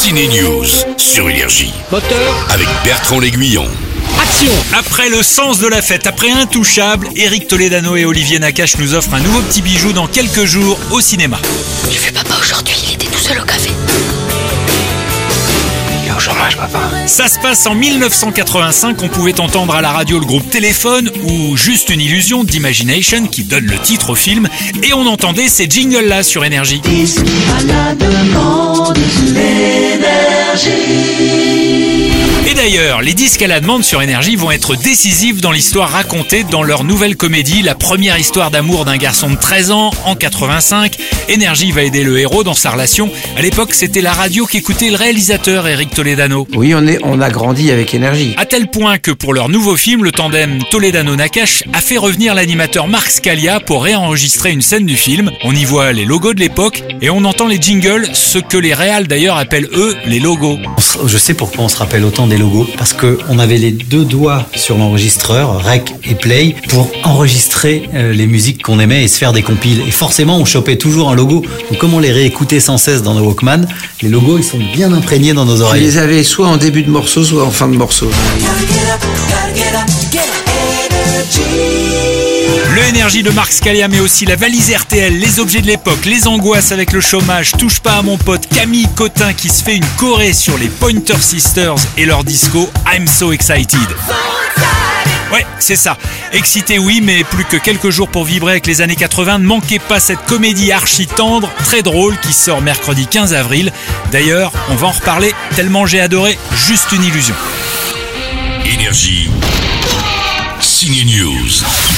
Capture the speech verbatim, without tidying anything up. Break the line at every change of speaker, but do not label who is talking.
Ciné News sur Énergie.
Moteur.
Avec Bertrand L'Aiguillon.
Action.
Après le sens de la fête, après Intouchable, Éric Toledano et Olivier Nakache nous offrent un nouveau petit bijou dans quelques jours au cinéma.
J'ai vu papa aujourd'hui, il était tout seul au café.
Il est au chômage, papa.
Ça se passe en dix-neuf cent quatre-vingt-cinq, on pouvait entendre à la radio le groupe Téléphone ou Juste une illusion d'Imagination qui donne le titre au film, et on entendait ces jingles-là sur Énergie.
Disque à la demande sur Énergie.
Et d'ailleurs, les disques à la demande sur Énergie vont être décisifs dans l'histoire racontée dans leur nouvelle comédie, la première histoire d'amour d'un garçon de treize ans en quatre-vingt-cinq. Énergie va aider le héros dans sa relation. À l'époque, c'était la radio qu'écoutait le réalisateur Éric Toledano.
Oui, on, est, on a grandi avec Énergie.
À tel point que pour leur nouveau film, le tandem Toledano-Nakache a fait revenir l'animateur Marc Scalia pour réenregistrer une scène du film. On y voit les logos de l'époque et on entend les jingles, ce que les réals d'ailleurs appellent eux les logos.
Je sais pourquoi on se rappelle autant des logos, parce qu'on avait les deux doigts sur l'enregistreur, rec et play, pour enregistrer euh, les musiques qu'on aimait et se faire des compiles. Et forcément, on chopait toujours un logo. Donc comme on les réécoutait sans cesse dans nos Walkman, les logos ils sont bien imprégnés dans nos
On
oreilles.
les avait soit en début de morceau, soit en fin de morceau.
Le Énergie de Marc Scalia, mais aussi la valise R T L, les objets de l'époque, les angoisses avec le chômage, touche pas à mon pote Camille Cotin qui se fait une choré sur les Pointer Sisters et leur disco I'm So Excited. Ouais, c'est ça. Excité, oui, mais plus que quelques jours pour vibrer avec les années quatre-vingts. Ne manquez pas cette comédie archi tendre, très drôle, qui sort mercredi quinze avril. D'ailleurs, on va en reparler tellement j'ai adoré Juste une illusion.
Énergie. Ciné News.